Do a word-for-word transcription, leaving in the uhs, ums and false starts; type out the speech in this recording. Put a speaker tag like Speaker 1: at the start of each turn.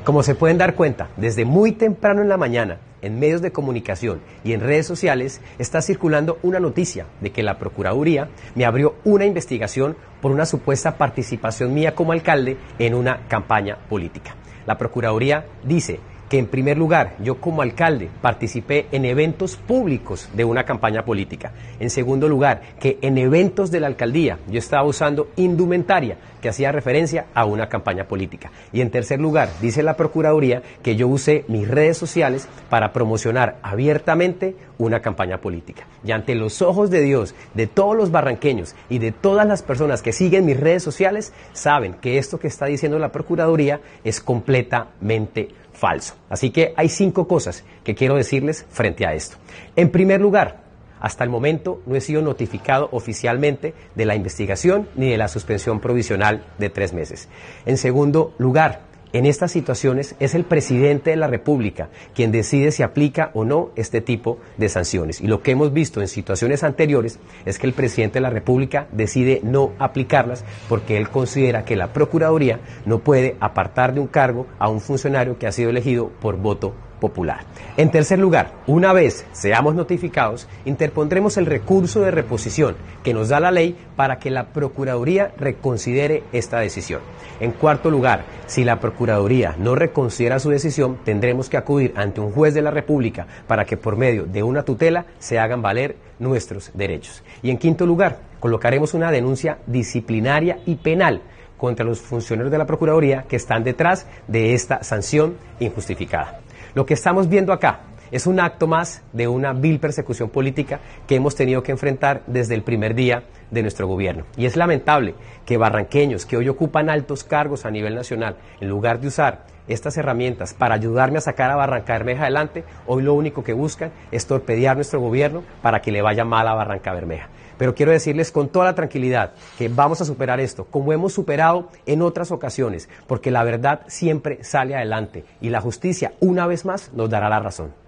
Speaker 1: Como se pueden dar cuenta, desde muy temprano en la mañana, en medios de comunicación y en redes sociales, está circulando una noticia de que la Procuraduría me abrió una investigación por una supuesta participación mía como alcalde en una campaña política. La Procuraduría dice que en primer lugar yo como alcalde participé en eventos públicos de una campaña política. En segundo lugar, que en eventos de la alcaldía yo estaba usando indumentaria que hacía referencia a una campaña política. Y en tercer lugar, dice la Procuraduría que yo usé mis redes sociales para promocionar abiertamente una campaña política. Y ante los ojos de Dios, de todos los barranqueños y de todas las personas que siguen mis redes sociales, saben que esto que está diciendo la Procuraduría es completamente falso. Así que hay cinco cosas que quiero decirles frente a esto. En primer lugar, hasta el momento no he sido notificado oficialmente de la investigación ni de la suspensión provisional de tres meses. En segundo lugar, en estas situaciones es el presidente de la República quien decide si aplica o no este tipo de sanciones. Y lo que hemos visto en situaciones anteriores es que el presidente de la República decide no aplicarlas porque él considera que la Procuraduría no puede apartar de un cargo a un funcionario que ha sido elegido por voto popular. En tercer lugar, una vez seamos notificados, interpondremos el recurso de reposición que nos da la ley para que la Procuraduría reconsidere esta decisión. En cuarto lugar, si la Procuraduría no reconsidera su decisión, tendremos que acudir ante un juez de la República para que por medio de una tutela se hagan valer nuestros derechos. Y en quinto lugar, colocaremos una denuncia disciplinaria y penal contra los funcionarios de la Procuraduría que están detrás de esta sanción injustificada. Lo que estamos viendo acá es un acto más de una vil persecución política que hemos tenido que enfrentar desde el primer día de nuestro gobierno. Y es lamentable que barranqueños que hoy ocupan altos cargos a nivel nacional, en lugar de usar estas herramientas para ayudarme a sacar a Barranca Bermeja adelante, hoy lo único que buscan es torpedear nuestro gobierno para que le vaya mal a Barranca Bermeja. Pero quiero decirles con toda la tranquilidad que vamos a superar esto, como hemos superado en otras ocasiones, porque la verdad siempre sale adelante y la justicia, una vez más, nos dará la razón.